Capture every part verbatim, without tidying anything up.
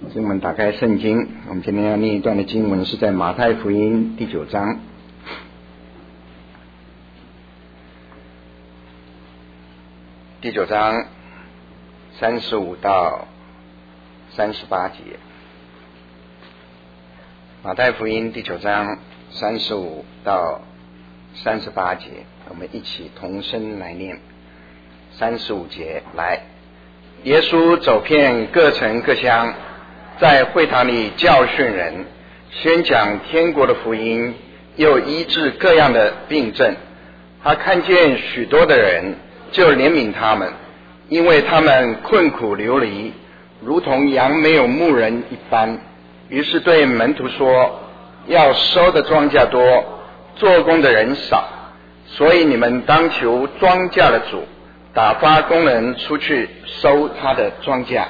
请我们打开圣经，我们今天要念一段的经文是在马太福音第九章第九章三十五到三十八节。马太福音第九章三十五到三十八节，我们一起同声来念。三十五节，来，耶稣走遍各城各乡，在会堂里教训人，宣讲天国的福音，又医治各样的病症。他看见许多的人，就怜悯他们，因为他们困苦流离，如同羊没有牧人一般。于是对门徒说，要收的庄稼多，做工的人少，所以你们当求庄稼的主打发工人出去收他的庄稼。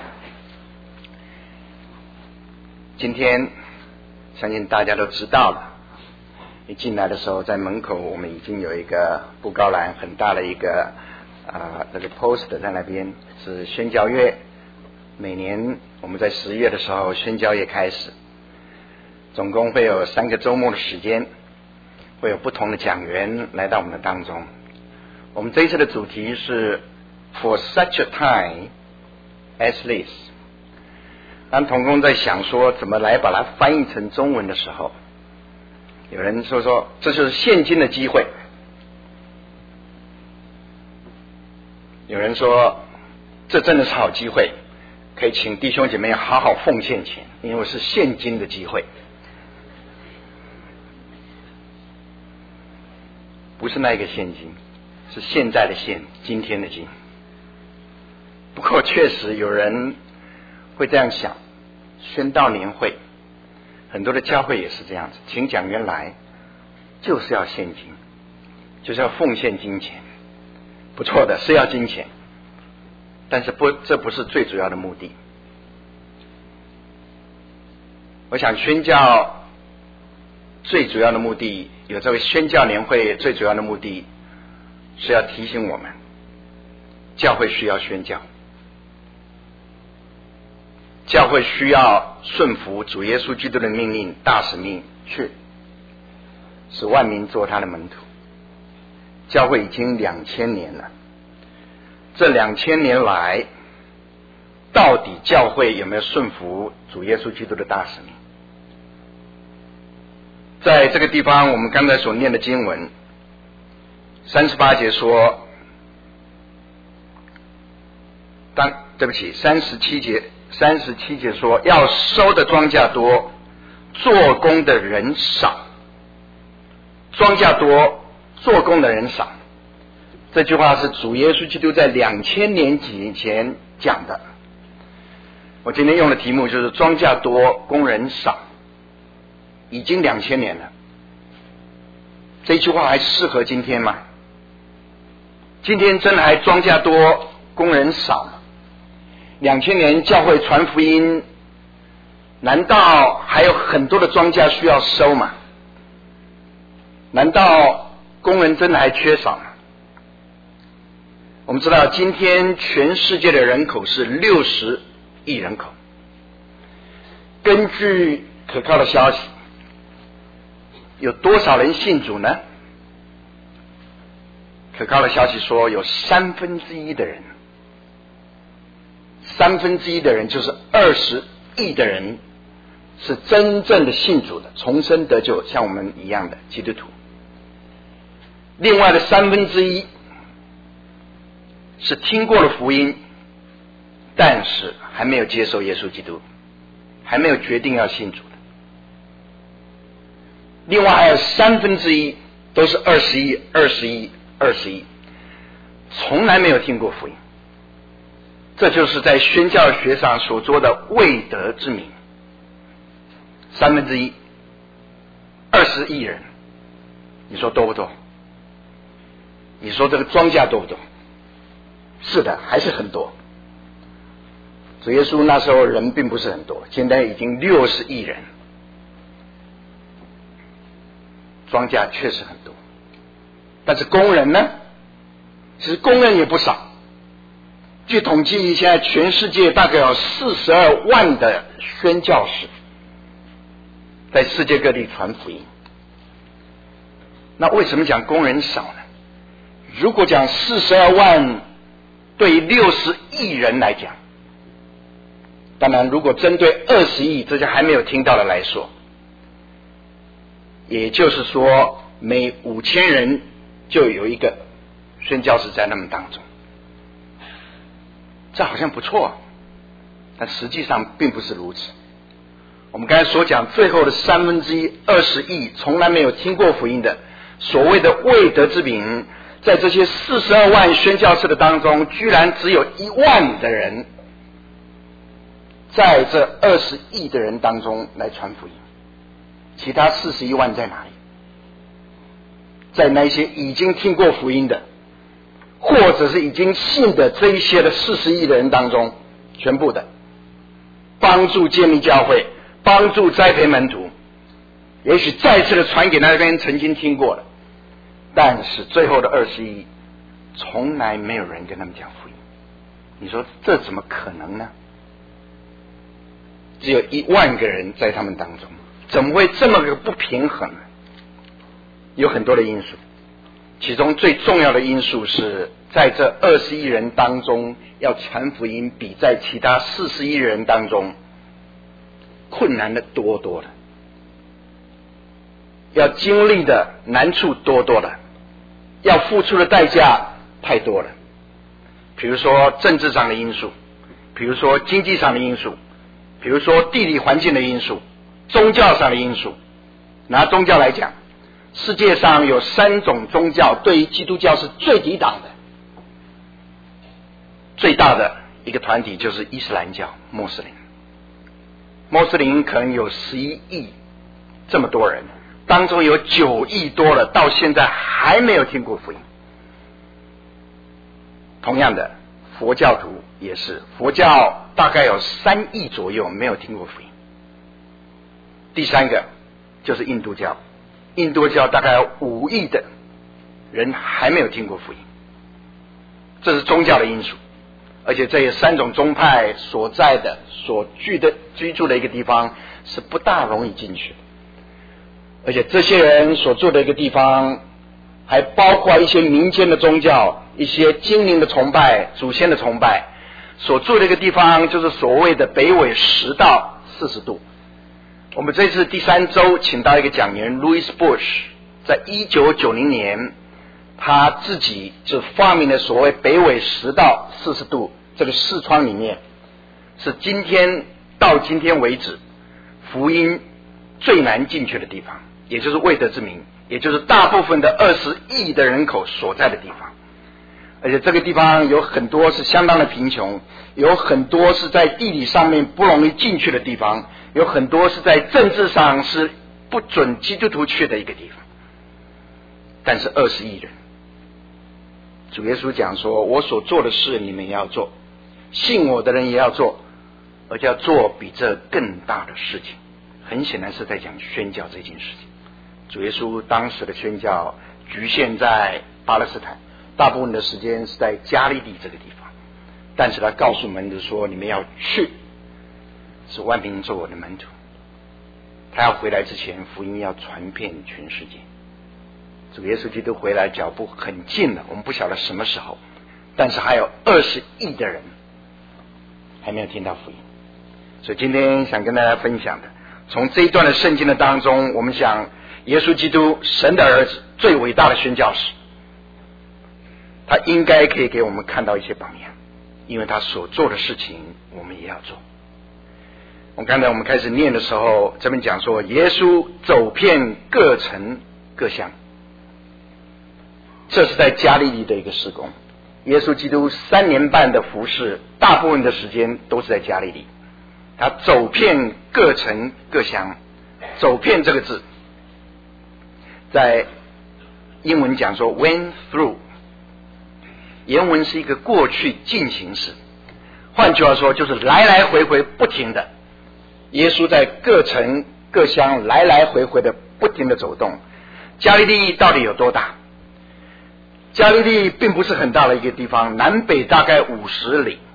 今天相信大家都知道了，一进来的时候在门口我们已经有一个布告栏，很大的一个啊那个 post 在那边，是宣教月。每年我们在十月的时候宣教月开始，总共会有三个周末的时间，会有不同的讲员来到我们的当中。我们这一次的主题是 For such a time as this。 当同工在想说怎么来把它翻译成中文的时候，有人说说这就是现今的机会，有人说这真的是好机会，可以请弟兄姐妹好好奉献钱，因为是现今的机会，不是那个现金，是现在的现，今天的今。不过确实有人会这样想，宣道年会很多的教会也是这样子，请讲员来就是要现金，就是要奉献金钱，不错的，是要金钱，但是不，这不是最主要的目的。我想宣教最主要的目的，有这位宣教年会最主要的目的是要提醒我们，教会需要宣教，教会需要顺服主耶稣基督的命令，大使命，去使万民做他的门徒。教会已经两千年了，这两千年来，到底教会有没有顺服主耶稣基督的大使命？在这个地方，我们刚才所念的经文三十八节说，当对不起，三十七节，三十七节说要收的庄稼多，做工的人少。庄稼多，做工的人少，这句话是主耶稣基督在两千年以前讲的。我今天用的题目就是庄稼多，工人少，已经两千年了，这句话还适合今天吗？今天真的还庄稼多，工人少吗？两千年教会传福音，难道还有很多的庄稼需要收吗？难道工人真的还缺少吗？我们知道今天全世界的人口是六十亿人口，根据可靠的消息，有多少人信主呢？可靠的消息说有三分之一的人，三分之一的人就是二十亿的人是真正的信主的，重生得救，像我们一样的基督徒。另外的三分之一是听过了福音，但是还没有接受耶稣基督，还没有决定要信主的。另外还有三分之一都是二十亿、二十亿、二十亿，从来没有听过福音。这就是在宣教学上所说的未得之民。三分之一，二十亿人，你说多不多？你说这个庄稼多不多？是的，还是很多。主耶稣那时候人并不是很多，现在已经六十亿人，庄稼确实很多，但是工人呢？其实工人也不少， 据统计，现在全世界大概有四十二万的宣教士在世界各地传福音。那为什么讲工人少呢？如果讲四十二万对六十亿人来讲，当然如果针对二十亿这些还没有听到的来说，也就是说每五千人就有一个宣教士在他们当中，这好像不错，但实际上并不是如此。我们刚才所讲最后的三分之一二十亿从来没有听过福音的所谓的未得之民，在这些四十二万宣教士的当中，居然只有一万的人在这二十亿的人当中来传福音，其他四十一万在哪里？在那些已经听过福音的，或者是已经信的这一些的四十亿的人当中，全部的帮助建立教会，帮助栽培门徒，也许再次的传给那边曾经听过的，但是最后的二十亿从来没有人跟他们讲福音。你说这怎么可能呢？只有一万个人在他们当中，怎么会这么个不平衡呢？有很多的因素，其中最重要的因素是在这二十亿人当中要传福音，比在其他四十亿人当中困难的多多了，要经历的难处多多了，要付出的代价太多了。比如说政治上的因素，比如说经济上的因素，比如说地理环境的因素，宗教上的因素。拿宗教来讲，世界上有三种宗教对于基督教是最抵挡的，最大的一个团体就是伊斯兰教，穆斯林。穆斯林可能有十一亿这么多人，当中有九亿多了到现在还没有听过福音。同样的，佛教徒也是，佛教大概有三亿左右没有听过福音。第三个就是印度教，印度教大概有五亿的人还没有听过福音。这是宗教的因素，而且这三种宗派所在的所居的居住的一个地方是不大容易进去的，而且这些人所住的一个地方还包括一些民间的宗教，一些精灵的崇拜，祖先的崇拜。所住的一个地方就是所谓的北纬十到四十度。我们这次第三周请到一个讲员 Louis Bush， 在一九九零年他自己就发明了所谓北纬十到四十度这个视窗里面，是今天到今天为止福音最难进去的地方，也就是未得之民，也就是大部分的二十亿的人口所在的地方。而且这个地方有很多是相当的贫穷，有很多是在地理上面不容易进去的地方，有很多是在政治上是不准基督徒去的一个地方。但是二十亿人，主耶稣讲说，我所做的事你们也要做，信我的人也要做，而且要做比这更大的事情。很显然是在讲宣教这件事情。主耶稣当时的宣教局限在巴勒斯坦，大部分的时间是在加利利这个地方，但是他告诉门徒说，你们要去，使万民做我的门徒。他要回来之前，福音要传遍全世界。主耶稣基督回来脚步很近了，我们不晓得什么时候，但是还有二十亿的人还没有听到福音。所以今天想跟大家分享的，从这一段的圣经的当中，我们想耶稣基督神的儿子，最伟大的宣教士，他应该可以给我们看到一些榜样，因为他所做的事情我们也要做。我刚才我们开始念的时候，这边讲说耶稣走遍各城各乡，这是在加利利的一个事工。耶稣基督三年半的服事，大部分的时间都是在加利利。他走遍各城各乡，走遍这个字在英文讲说 went through， 原文是一个过去进行时，换句话说就是来来回回不停的，耶稣在各城各乡来来回回的不停的走动。加利利到底有多大？加利利并不是很大的一个地方，南北大概五十里，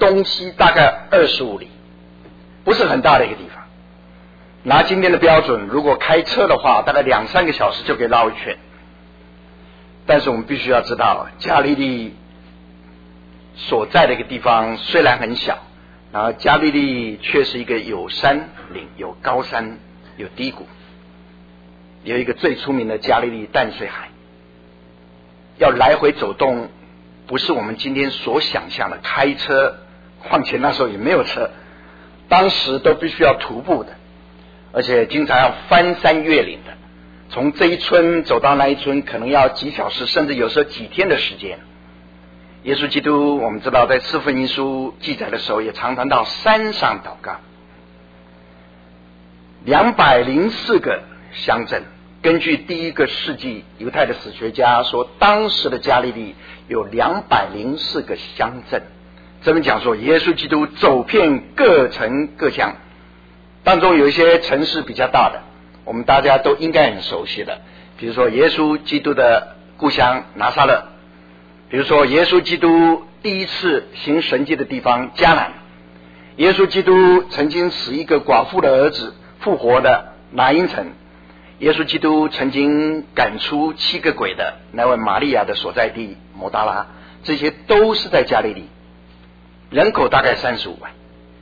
东西大概二十五里，不是很大的一个地方。拿今天的标准，如果开车的话，大概两三个小时就可以绕一圈。但是我们必须要知道，加利利所在的一个地方虽然很小，然后加利利却是一个有山岭、有高山、有低谷，有一个最出名的加利利淡水海，要来回走动，不是我们今天所想象的开车，况且那时候也没有车，当时都必须要徒步的，而且经常要翻山越岭的，从这一村走到那一村可能要几小时，甚至有时候几天的时间。耶稣基督我们知道在四福音书记载的时候也常常到山上祷告。两百零四个乡镇，根据第一个世纪犹太的史学家说，当时的加利利有两百零四个乡镇。这边讲说耶稣基督走遍各城各乡，当中有一些城市比较大的，我们大家都应该很熟悉的，比如说耶稣基督的故乡拿撒勒，比如说耶稣基督第一次行神迹的地方迦南，耶稣基督曾经使一个寡妇的儿子复活的拿因城，耶稣基督曾经赶出七个鬼的那位玛利亚的所在地摩大拉，这些都是在加利利，人口大概三十五万，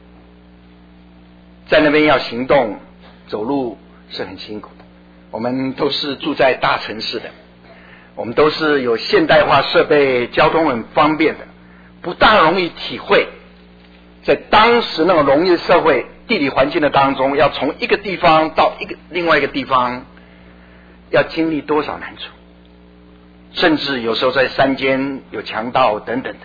在那边要行动走路是很辛苦的。我们都是住在大城市的，我们都是有现代化设备，交通很方便的，不大容易体会在当时那种农业社会地理环境的当中，要从一个地方到一个另外一个地方要经历多少难处，甚至有时候在山间有强盗等等的。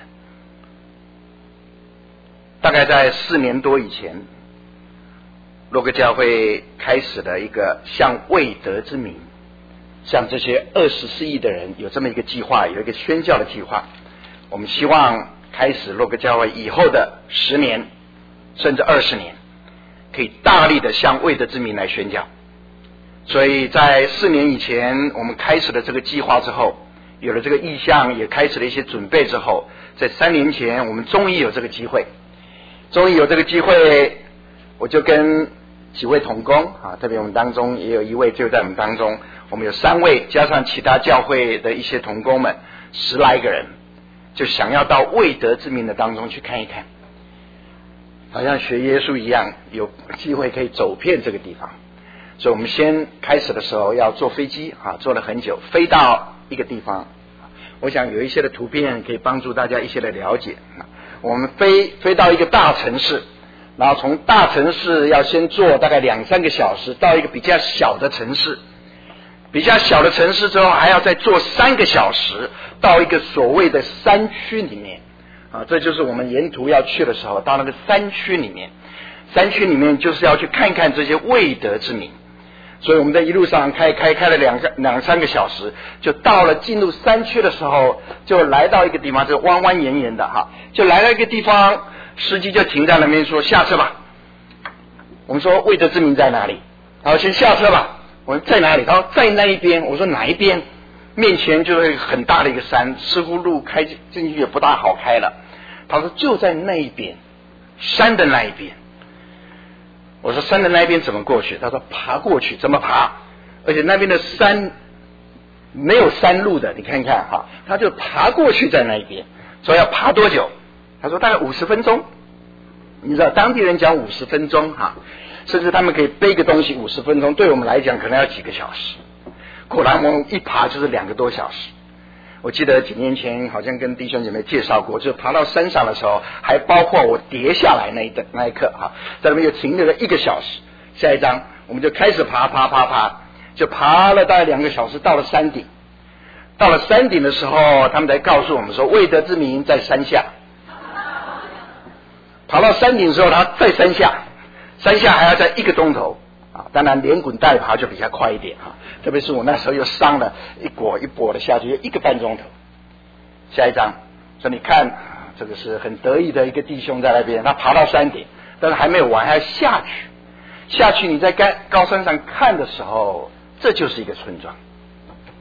大概在四年多以前，洛克教会开始了一个向未得之民，像这些二十四亿的人有这么一个计划，有一个宣教的计划。我们希望开始洛克教会以后的十年甚至二十年，可以大力的向未得之民来宣教。所以在四年以前我们开始了这个计划之后，有了这个意向，也开始了一些准备之后，在三年前我们终于有这个机会，终于有这个机会，我就跟几位同工啊，特别我们当中也有一位就在我们当中，我们有三位加上其他教会的一些同工们，十来个人，就想要到未得之民的当中去看一看，好像学耶稣一样，有机会可以走遍这个地方。所以我们先开始的时候要坐飞机啊，坐了很久，飞到一个地方。我想有一些的图片可以帮助大家一些的了解。我们飞飞到一个大城市，然后从大城市要先坐大概两三个小时到一个比较小的城市，比较小的城市之后还要再坐三个小时到一个所谓的山区里面啊，这就是我们沿途要去的时候，到那个山区里面，山区里面就是要去看看这些未得之民。所以我们在一路上开开开了两个两三个小时，就到了进入山区的时候，就来到一个地方，就弯弯延延的哈，就来到一个地方，司机就停在那边说下车吧。我们说未得之民在哪里？他说先下车吧。我说在哪里？他说在那一边。我说哪一边？面前就是很大的一个山，似乎路开进去也不大好开了。他说就在那一边，山的那一边。我说山的那一边怎么过去？他说爬过去。怎么爬？而且那边的山没有山路的，你看看哈，他就爬过去在那一边。说要爬多久？他说大概五十分钟。你知道当地人讲五十分钟哈，甚至他们可以背个东西五十分钟，对我们来讲可能要几个小时。果然我们一爬就是两个多小时。我记得几年前好像跟弟兄姐妹介绍过，就爬到山上的时候，还包括我跌下来那一的那一刻哈，在那边又停留了一个小时。下一章我们就开始爬爬爬爬，就爬了大概两个小时，到了山顶。到了山顶的时候，他们才告诉我们说未得之民在山下。爬到山顶的时候，他在山下，山下还要在一个钟头啊，当然连滚带爬就比较快一点啊。特别是我那时候又伤了，一跛一跛的下去，一个半钟头。下一章说你看，这个是很得意的一个弟兄在那边，他爬到山顶，但是还没有完，还要下去。下去你在高山上看的时候，这就是一个村庄。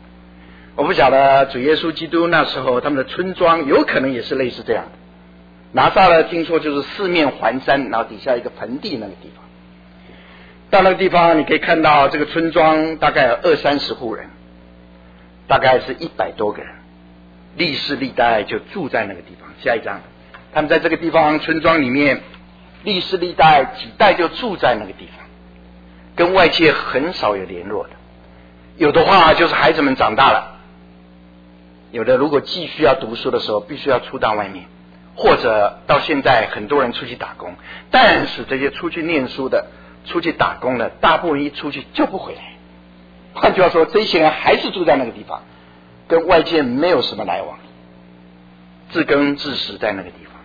我不晓得主耶稣基督那时候他们的村庄有可能也是类似这样的， 拿撒勒听说就是四面环山，然后底下一个盆地那个地方。到那个地方你可以看到这个村庄大概有二三十户人，大概是一百多个人，历世历代就住在那个地方。下一章，他们在这个地方村庄里面，历世历代几代就住在那个地方，跟外界很少有联络的。有的话就是孩子们长大了，有的如果继续要读书的时候，必须要出到外面，或者到现在很多人出去打工。但是这些出去念书的、出去打工的，大部分一出去就不回来。换句话说，这些人还是住在那个地方，跟外界没有什么来往，自耕自食在那个地方。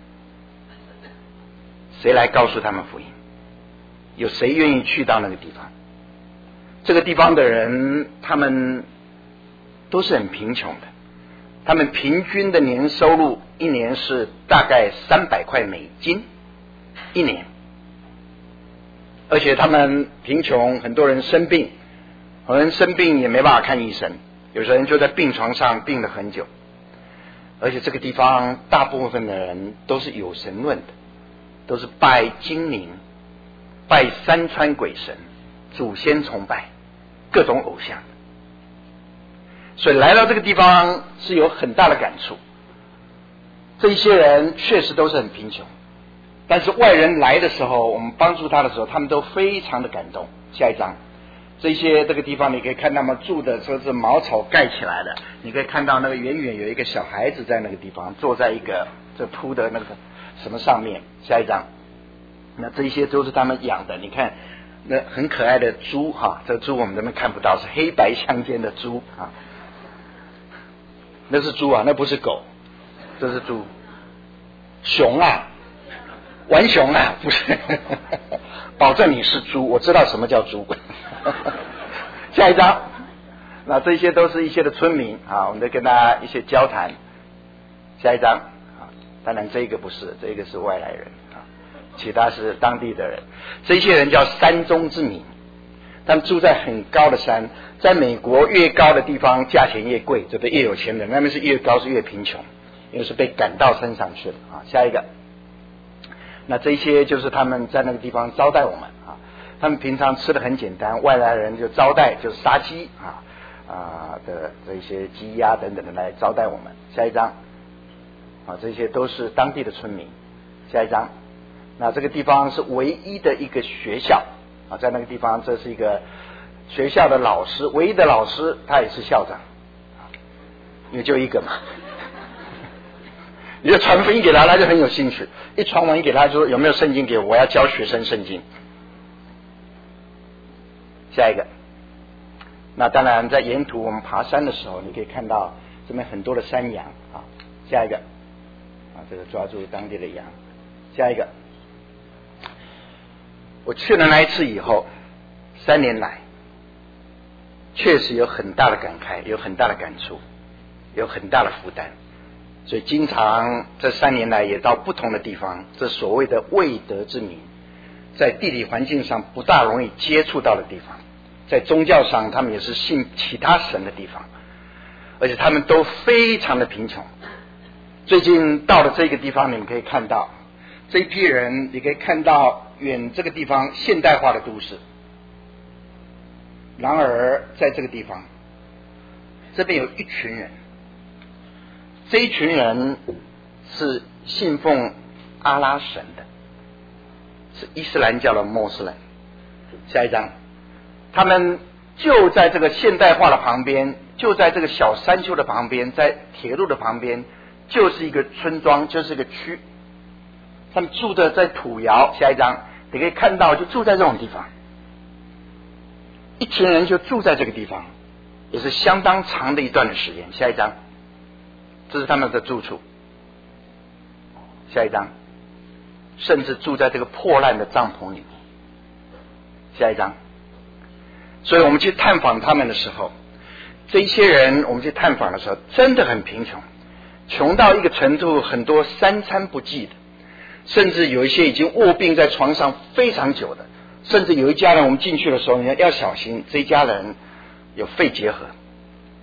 谁来告诉他们福音？有谁愿意去到那个地方？这个地方的人，他们都是很贫穷的，他们平均的年收入一年是大概三百块美金一年，而且他们贫穷，很多人生病，很多人生病也没办法看医生，有些人就在病床上病了很久。而且这个地方大部分的人都是有神论的，都是拜精灵、拜山川鬼神、祖先崇拜、各种偶像，所以来到这个地方是有很大的感触。这一些人确实都是很贫穷，但是外人来的时候，我们帮助他的时候，他们都非常的感动。下一章，这些这个地方你可以看他们住的说是茅草盖起来的，你可以看到那个远远有一个小孩子在那个地方坐在一个这铺的那个什么上面。下一章，那这些都是他们养的，你看那很可爱的猪哈，这猪我们这边看不到，是黑白相间的猪啊，那是猪啊，那不是狗，这是猪。熊啊，玩熊啊，不是，保证你是猪，我知道什么叫猪。下一章，那这些都是一些的村民啊，我们在跟大家一些交谈。下一章啊，当然这个不是，这个是外来人啊，其他是当地的人。这些人叫山中之民，他们住在很高的山，在美国越高的地方价钱越贵，对不对？越有钱人，那边是越高是越贫穷，因为是被赶到山上去了啊。下一个，那这些就是他们在那个地方招待我们啊。他们平常吃的很简单，外来人就招待，就是杀鸡啊啊的这些鸡鸭等等的来招待我们。下一章啊，这些都是当地的村民。下一章，那这个地方是唯一的一个学校啊，在那个地方这是一个学校的老师，唯一的老师他也是校长，因为就一个嘛。你就传福音给他，他就很有兴趣。一传完给他，就说有没有圣经给我，我要教学生圣经。下一个，那当然在沿途我们爬山的时候，你可以看到这边很多的山羊啊。下一个，啊，这个抓住当地的羊。下一个，我去了那一次以后，三年来，确实有很大的感慨，有很大的感触，有很大的负担。所以经常这三年来也到不同的地方，这所谓的未得之民，在地理环境上不大容易接触到的地方，在宗教上他们也是信其他神的地方，而且他们都非常的贫穷。最近到了这个地方，你们可以看到这一批人，你可以看到远这个地方现代化的都市，然而在这个地方这边有一群人，这一群人是信奉阿拉神的，是伊斯兰教的穆斯林。下一章，他们就在这个现代化的旁边，就在这个小山丘的旁边，在铁路的旁边，就是一个村庄，就是一个区。他们住的在土窑。下一章你可以看到，就住在这种地方，一群人就住在这个地方，也是相当长的一段的时间。下一章，这是他们的住处。下一章，甚至住在这个破烂的帐篷里面。下一章，所以我们去探访他们的时候，这一些人我们去探访的时候真的很贫穷，穷到一个程度，很多三餐不继的，甚至有一些已经卧病在床上非常久的，甚至有一家人我们进去的时候要小心，这一家人有肺结核，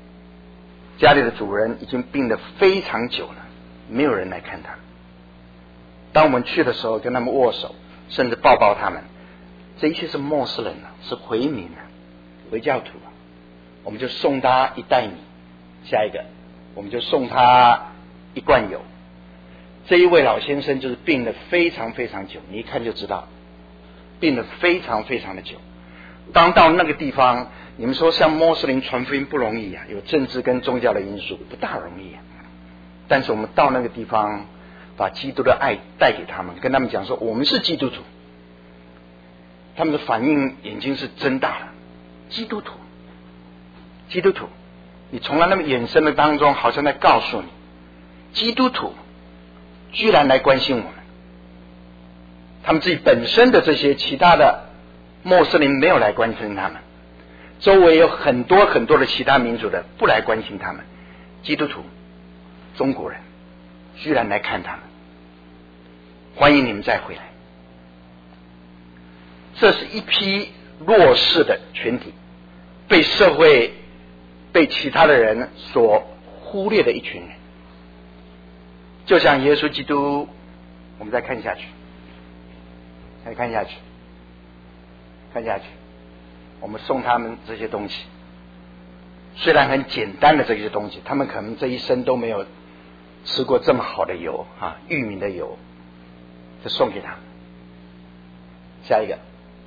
家里的主人已经病得非常久了，没有人来看他。 当我们去的时候跟他们握手，甚至抱抱他们，这一切是陌生人啊，是回民啊，回教徒啊，我们就送他一袋米，下一个我们就送他一罐油。这一位老先生就是病得非常非常久，你一看就知道病得非常非常的久。当到那个地方，你们说像穆斯林传福音不容易啊，有政治跟宗教的因素，不大容易啊。但是我们到那个地方，把基督的爱带给他们，跟他们讲说我们是基督徒，他们的反应眼睛是睁大了。基督徒，基督徒，你从来那么眼神的当中，好像在告诉你，基督徒居然来关心我们。他们自己本身的这些其他的穆斯林没有来关心他们，周围有很多很多的其他民族的不来关心他们，基督徒中国人居然来看他们，欢迎你们再回来。这是一批弱势的群体，被社会被其他的人所忽略的一群人。就像耶稣基督，我们再看下去，再看下去，看下去，我们送他们这些东西，虽然很简单的这些东西，他们可能这一生都没有吃过这么好的油啊，玉米的油，就送给他们。下一个，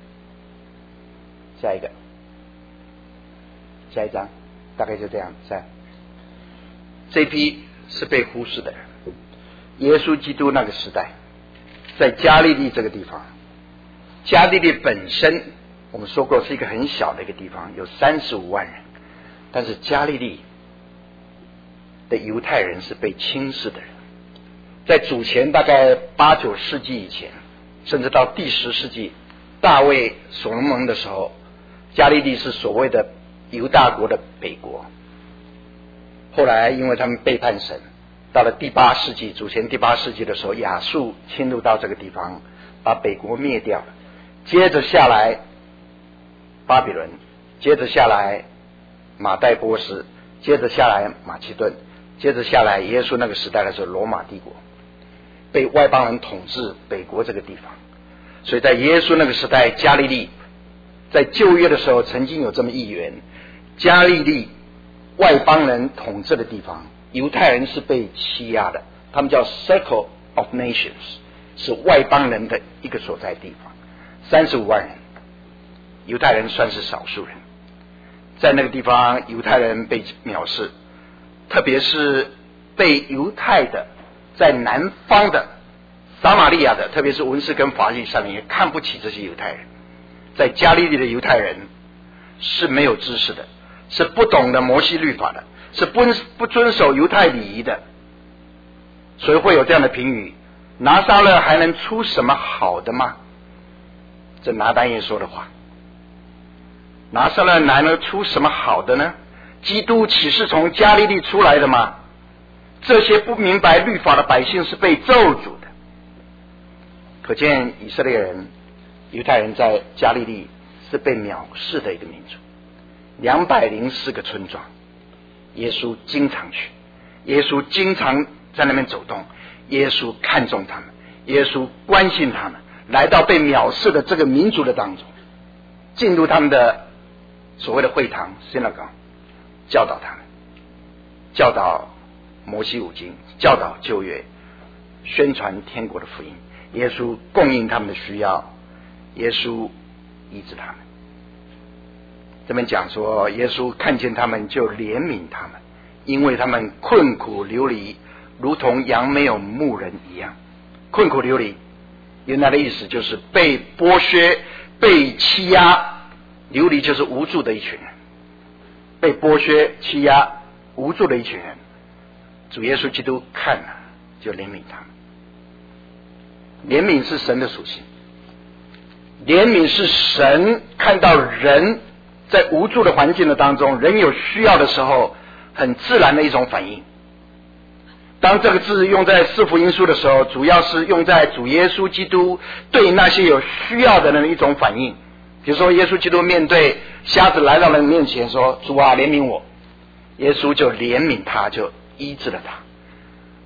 下一个，下一张，大概就这样。下这一批是被忽视的人。耶稣基督那个时代，在加利利这个地方，加利利本身我们说过是一个很小的一个地方，有三十五万人，但是加利利的犹太人是被轻视的人。在主前大概八九世纪以前，甚至到第十世纪大卫所罗门的时候，加利利是所谓的犹大国的北国。后来因为他们背叛神，到了第八世纪，主前第八世纪的时候，亚述侵入到这个地方，把北国灭掉了。接着下来巴比伦，接着下来马代波斯，接着下来马其顿，接着下来耶稣那个时代的时候，罗马帝国被外邦人统治北国这个地方。所以在耶稣那个时代，加利利在旧约的时候曾经有这么一员，加利利外邦人统治的地方，犹太人是被欺压的，他们叫 Circle of Nations， 是外邦人的一个所在地方，三十五万人，犹太人算是少数人。在那个地方，犹太人被藐视，特别是被犹太的在南方的撒玛利亚的，特别是文士跟法利赛人也看不起这些犹太人。在加利利的犹太人是没有知识的，是不懂得摩西律法的，是不不遵守犹太礼仪的，所以会有这样的评语：拿撒勒还能出什么好的吗？这拿单耶说的话。拿撒勒还能出什么好的呢？基督岂是从加利利出来的吗？这些不明白律法的百姓是被咒诅的。可见以色列人、犹太人在加利利是被藐视的一个民族。两百零四个村庄，耶稣经常去，耶稣经常在那边走动，耶稣看重他们，耶稣关心他们，来到被藐视的这个民族的当中，进入他们的所谓的会堂 synagogue， 教导他们，教导摩西五经，教导旧约，宣传天国的福音。耶稣供应他们的需要，耶稣医治他们。这边讲说，耶稣看见他们就怜悯他们，因为他们困苦流离，如同羊没有牧人一样。困苦流离原来的意思就是被剥削、被欺压，流离就是无助的一群人，被剥削、欺压、无助的一群人。主耶稣基督看了就怜悯他们。怜悯是神的属性，怜悯是神看到人在无助的环境的当中，人有需要的时候很自然的一种反应。当这个字用在四福音书的时候，主要是用在主耶稣基督对那些有需要的人的一种反应。比如说耶稣基督面对瞎子来到人面前说，主啊怜悯我，耶稣就怜悯他，就医治了他。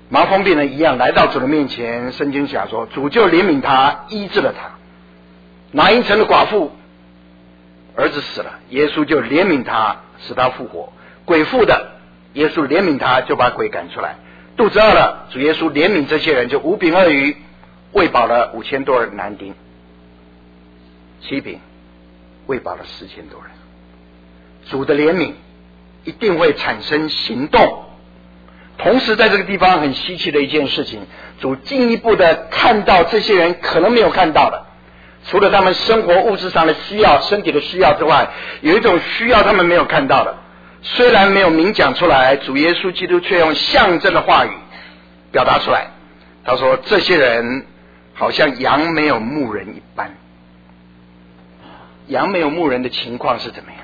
麻风病人一样来到主的面前，圣经讲说主就怜悯他，医治了他。拿因城的寡妇儿子死了，耶稣就怜悯他，使他复活。鬼妇的，耶稣怜悯他，就把鬼赶出来。肚子饿了，主耶稣怜悯这些人，就五饼二鱼喂饱了五千多人男丁，七饼喂饱了四千多人。主的怜悯一定会产生行动。同时在这个地方很稀奇的一件事情，主进一步的看到这些人可能没有看到的，除了他们生活物质上的需要，身体的需要之外，有一种需要他们没有看到的，虽然没有明讲出来，主耶稣基督却用象征的话语表达出来。他说这些人好像羊没有牧人一般。羊没有牧人的情况是怎么样？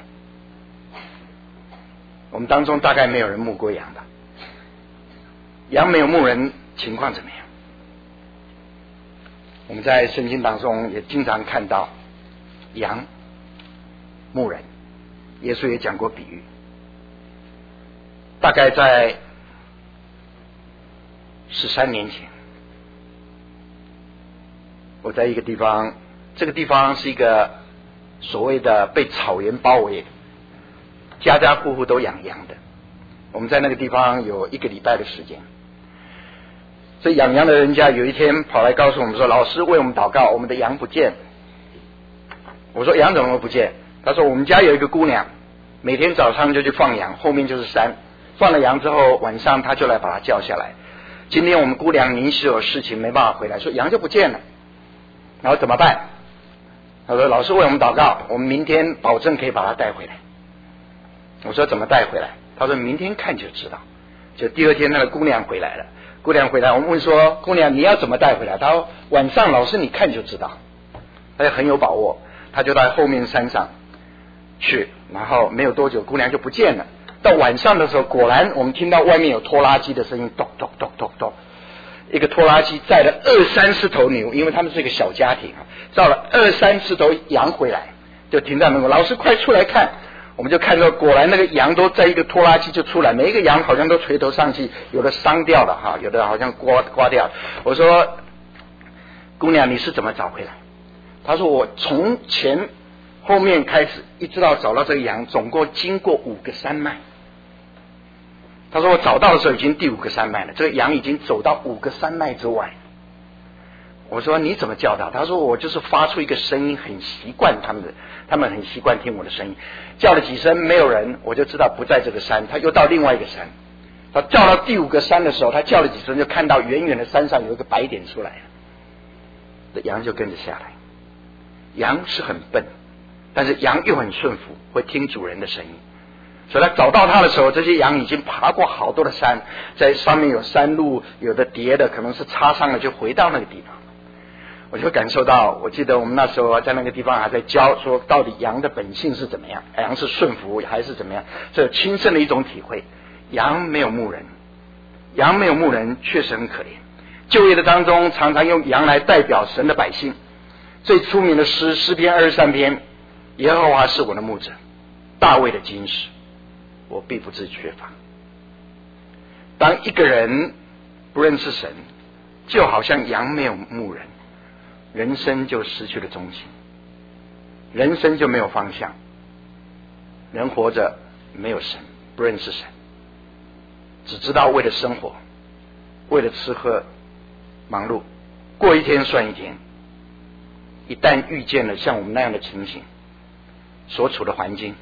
我们当中大概没有人牧过羊的。羊没有牧人情况怎么样？我们在圣经当中也经常看到羊牧人，耶稣也讲过比喻。大概在十三年前，我在一个地方，这个地方是一个所谓的被草原包围，家家户户都养羊的。我们在那个地方有一个礼拜的时间。这养羊的人家有一天跑来告诉我们说，老师为我们祷告，我们的羊不见。我说羊怎么不见？他说我们家有一个姑娘，每天早上就去放羊，后面就是山，放了羊之后晚上他就来把它叫下来。今天我们姑娘临时有事情没办法回来，说羊就不见了，然后怎么办？他说老师为我们祷告，我们明天保证可以把它带回来。我说怎么带回来？他说明天看就知道。就第二天那个姑娘回来了，姑娘回来，我们问说姑娘你要怎么带回来？她说晚上老师你看就知道。她就很有把握，她就到后面山上去，然后没有多久姑娘就不见了。到晚上的时候，果然我们听到外面有拖拉机的声音，咚咚咚咚咚，一个拖拉机载了二三十头牛，因为他们是一个小家庭啊，造了二三十头羊回来，就停在门口。老师快出来看，我们就看到果然那个羊都在一个拖拉机就出来，每一个羊好像都垂头丧气，有的伤掉了哈，有的好像刮刮掉了。我说姑娘你是怎么找回来？她说我从前后面开始一直到找到这个羊，总共经过五个山脉。他说我找到的时候已经第五个山脉了，这个羊已经走到五个山脉之外。我说你怎么叫他？他说我就是发出一个声音，很习惯他们的，他们很习惯听我的声音。叫了几声没有人，我就知道不在这个山。他又到另外一个山，他叫到第五个山的时候，他叫了几声，就看到远远的山上有一个白点出来了，这羊就跟着下来。羊是很笨，但是羊又很顺服，会听主人的声音。所以他找到他的时候，这些羊已经爬过好多的山，在上面有山路，有的叠的可能是插上了，就回到那个地方。我就感受到，我记得我们那时候在那个地方还在教说，到底羊的本性是怎么样，羊是顺服还是怎么样，这亲身的一种体会。羊没有牧人，羊没有牧人确实很可怜。旧约的当中常常用羊来代表神的百姓，最出名的诗诗篇二十三篇，耶和华是我的牧者，大卫的金石，我必不致缺乏。当一个人不认识神，就好像羊没有牧人，人生就失去了中心，人生就没有方向，人活着没有神，不认识神，只知道为了生活，为了吃喝忙碌，过一天算一天。一旦遇见了像我们那样的情形，所处的环境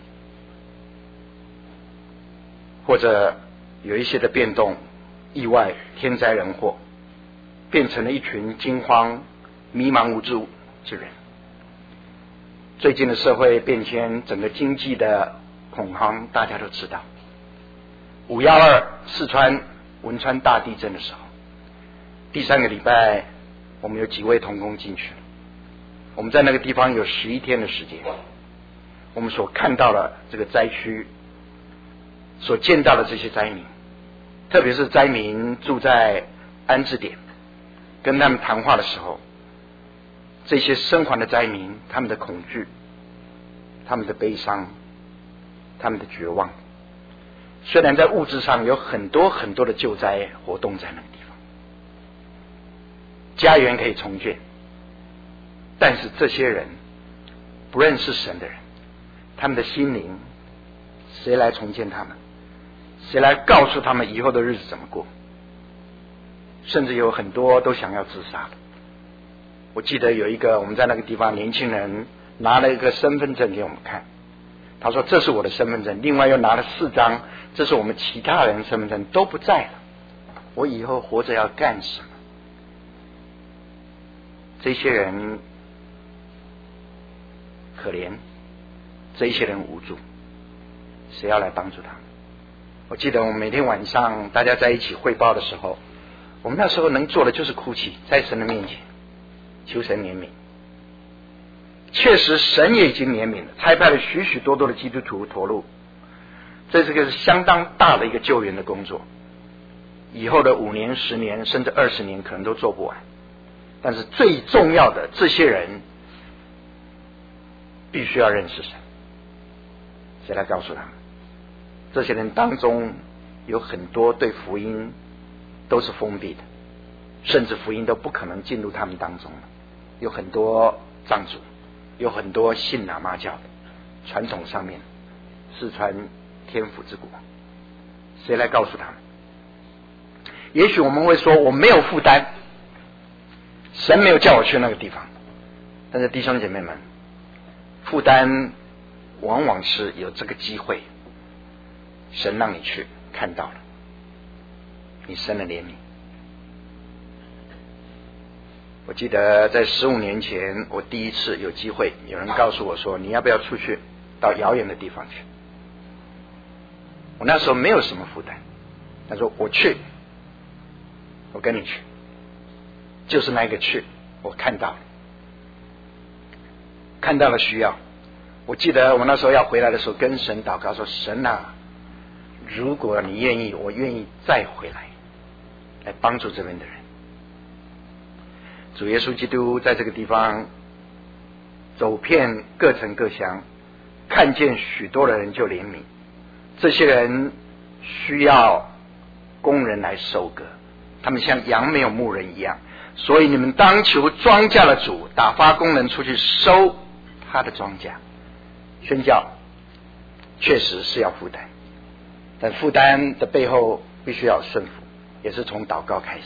或者有一些的变动、意外、天灾人祸，变成了一群惊慌迷茫无助之人。最近的社会变迁，整个经济的恐慌大家都知道。五一二四川汶川大地震的时候，第三个礼拜我们有几位同工进去了，我们在那个地方有十一天的时间，我们所看到的这个灾区，所见到的这些灾民，特别是灾民住在安置点，跟他们谈话的时候，这些生还的灾民，他们的恐惧，他们的悲伤，他们的绝望。虽然在物质上有很多很多的救灾活动在那个地方， 家园可以重建。但是这些人不认识神的人，他们的心灵谁来重建他们？谁来告诉他们以后的日子怎么过？甚至有很多都想要自杀的。我记得有一个我们在那个地方年轻人拿了一个身份证给我们看，他说这是我的身份证，另外又拿了四张，这是我们其他人身份证，都不在了，我以后活着要干什么？这些人可怜，这些人无助，谁要来帮助他们？我记得我们每天晚上大家在一起汇报的时候，我们那时候能做的就是哭泣，在神的面前求神怜悯。确实神也已经怜悯了，差派了许许多多的基督徒投入，这是个相当大的一个救援的工作，以后的五年十年甚至二十年可能都做不完。但是最重要的，这些人必须要认识神。谁来告诉他们？这些人当中有很多对福音都是封闭的，甚至福音都不可能进入他们当中了。有很多藏族，有很多信喇嘛教的，传统上面四川天府之国，谁来告诉他们？也许我们会说我没有负担，神没有叫我去那个地方。但是弟兄姐妹们，负担往往是有这个机会，神让你去看到了，你生了怜悯。我记得在十五年前，我第一次有机会，有人告诉我说你要不要出去到遥远的地方去。我那时候没有什么负担，他说我去，我跟你去，就是那个去，我看到了，看到了需要。我记得我那时候要回来的时候跟神祷告说，神啊，如果你愿意，我愿意再回来来帮助这边的人。主耶稣基督在这个地方走遍各城各乡，看见许多的人就怜悯，这些人需要工人来收割，他们像羊没有牧人一样，所以你们当求庄稼的主打发工人出去收他的庄稼。宣教确实是要负担，但负担的背后必须要顺服，也是从祷告开始。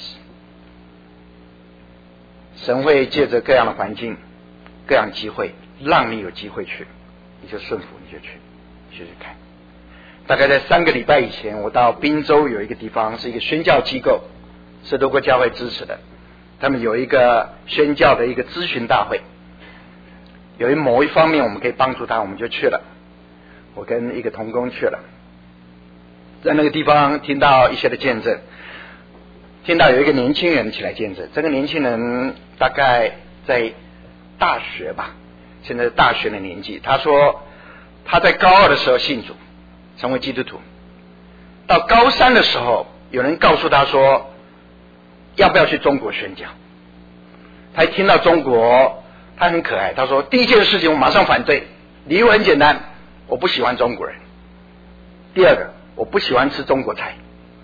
神会借着各样的环境各样机会让你有机会去，你就顺服，你就去试试看。大概在三个礼拜以前，我到滨州有一个地方，是一个宣教机构，是多国教会支持的，他们有一个宣教的一个咨询大会，有一某一方面我们可以帮助他，我们就去了。我跟一个同工去了，在那个地方听到一些的见证，听到有一个年轻人起来见证。这个年轻人大概在大学吧，现在是大学的年纪。他说他在高二的时候信主，成为基督徒。到高三的时候，有人告诉他说要不要去中国宣教。他一听到中国，他很可爱，他说第一件事情我马上反对，理由很简单，我不喜欢中国人。第二个，我不喜欢吃中国菜。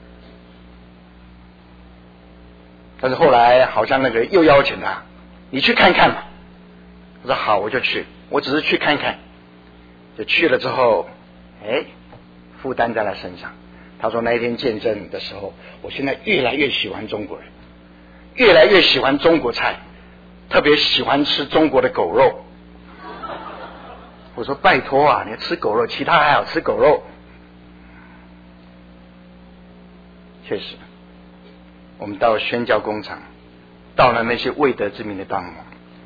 但是后来好像那个又邀请他，你去看看吧。他说好，我就去，我只是去看看。就去了之后，哎，负担在他身上。他说那一天见证的时候，我现在越来越喜欢中国人，越来越喜欢中国菜，特别喜欢吃中国的狗肉。我说拜托啊，你吃狗肉，其他还好，吃狗肉。确实，我们到了宣教工厂，到了那些未得之民的当中，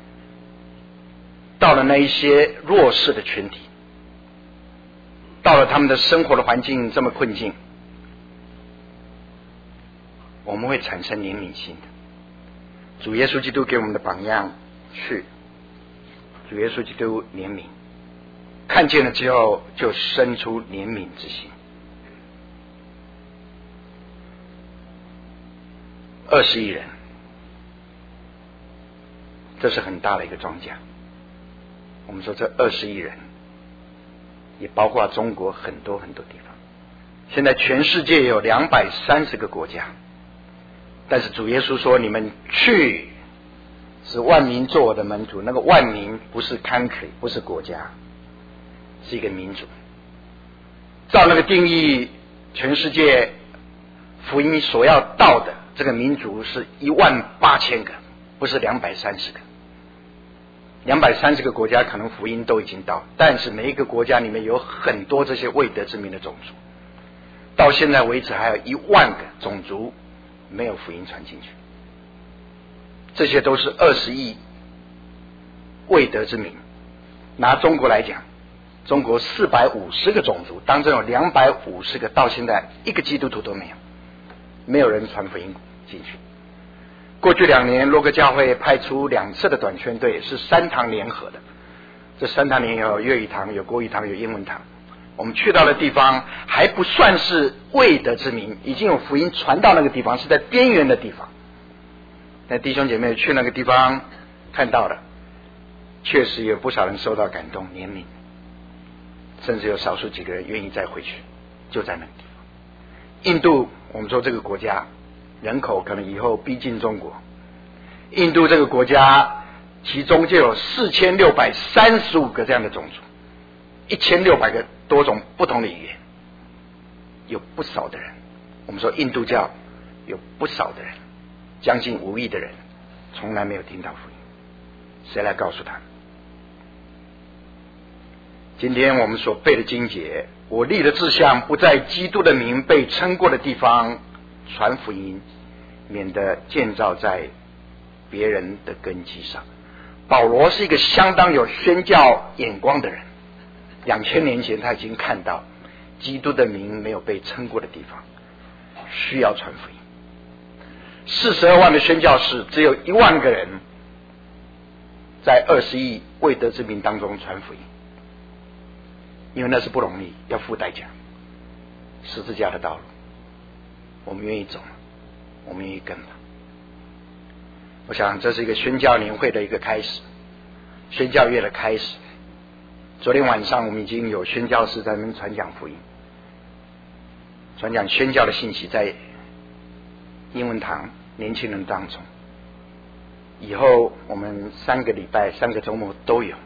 到了那一些弱势的群体，到了他们的生活的环境这么困境，我们会产生怜悯心的。主耶稣基督给我们的榜样，去，主耶稣基督怜悯，看见了之后就生出怜悯之心。二十亿人，这是很大的一个庄稼。我们说这二十亿人，也包括中国很多很多地方。现在全世界有两百三十个国家，但是主耶稣说：“你们去使万民做我的门徒。那个万民不是 country， 不是国家，是一个民族。照那个定义，全世界福音所要到的这个民族是一万八千个，不是两百三十个。两百三十个国家可能福音都已经到，但是每一个国家里面有很多这些未得之民的种族，到现在为止还有一万个种族没有福音传进去。这些都是二十亿未得之民。拿中国来讲，中国四百五十个种族，当中有两百五十个到现在一个基督徒都没有，没有人传福音进去。过去两年，洛克教会派出两次的短宣队，是三堂联合的。这三堂里有粤语堂、有国语堂、有英文堂。我们去到的地方还不算是未得之民，已经有福音传到那个地方，是在边缘的地方。那弟兄姐妹去那个地方看到了，确实有不少人受到感动、怜悯，甚至有少数几个人愿意再回去，就在那个地方。印度，我们说这个国家人口可能以后逼近中国。印度这个国家，其中就有四千六百三十五个这样的种族，一千六百个多种不同的语言，有不少的人。我们说印度教有不少的人，将近五亿的人，从来没有听到福音。谁来告诉他们？今天我们所背的经节，我立的志向不在基督的名被称过的地方传福音，免得建造在别人的根基上。保罗是一个相当有宣教眼光的人，两千年前他已经看到基督的名没有被称过的地方需要传福音。四十二万的宣教士，只有一万个人在二十亿未得之民当中传福音，因为那是不容易，要付代价，十字架的道路，我们愿意走吗？我们愿意跟吗？我想这是一个宣教年会的一个开始，宣教月的开始。昨天晚上我们已经有宣教士在那边传讲福音，传讲宣教的信息，在英文堂年轻人当中。以后我们三个礼拜三个周末都有，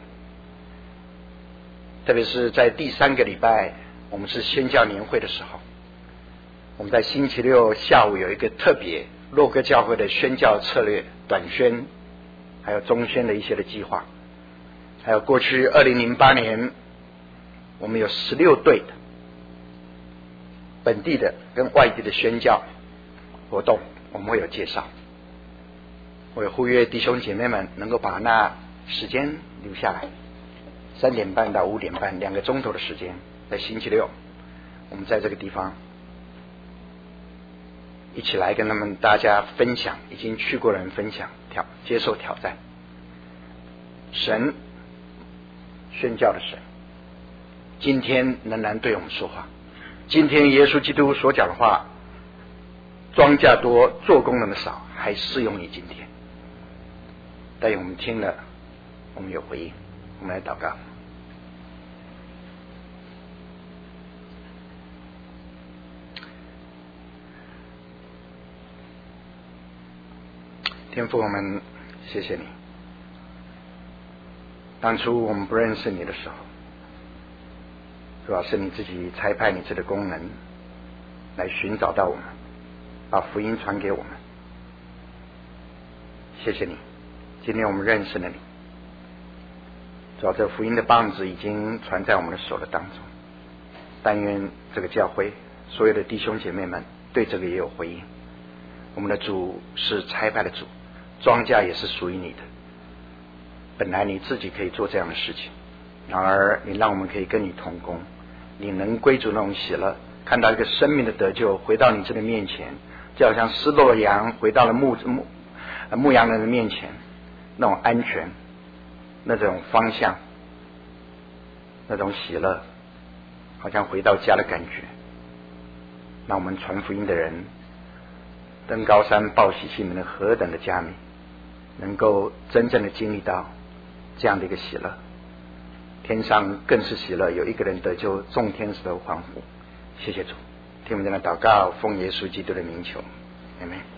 特别是在第三个礼拜我们是宣教年会的时候，我们在星期六下午有一个特别洛哥教会的宣教策略短宣，还有中宣的一些的计划，还有过去二零零八年我们有十六队的本地的跟外地的宣教活动，我们会有介绍。我也呼吁弟兄姐妹们能够把那时间留下来，三点半到五点半两个钟头的时间，在星期六我们在这个地方一起来跟他们大家分享，已经去过的人分享挑接受挑战。神宣教的神今天仍然对我们说话，今天耶稣基督所讲的话，庄稼多做工人的少，还适用于今天。但我们听了，我们有回应，我们来祷告。天父，我们谢谢你。当初我们不认识你的时候，主要是你自己差派你自己的功能来寻找到我们，把福音传给我们。谢谢你，今天我们认识了你，主要这福音的棒子已经传在我们的手的当中。但愿这个教会所有的弟兄姐妹们对这个也有回应。我们的主是差派的主，庄稼也是属于你的。本来你自己可以做这样的事情，然而你让我们可以跟你同工，你能归主那种喜乐，看到一个生命的得救回到你这个面前，就好像失落的羊回到了牧牧牧羊人的面前，那种安全，那种方向，那种喜乐，好像回到家的感觉。让我们传福音的人登高山报喜信能何等的佳美，能够真正的经历到这样的一个喜乐。天上更是喜乐，有一个人得救，众天使都欢呼。谢谢主，听我们的祷告，奉耶稣基督的名求，阿们。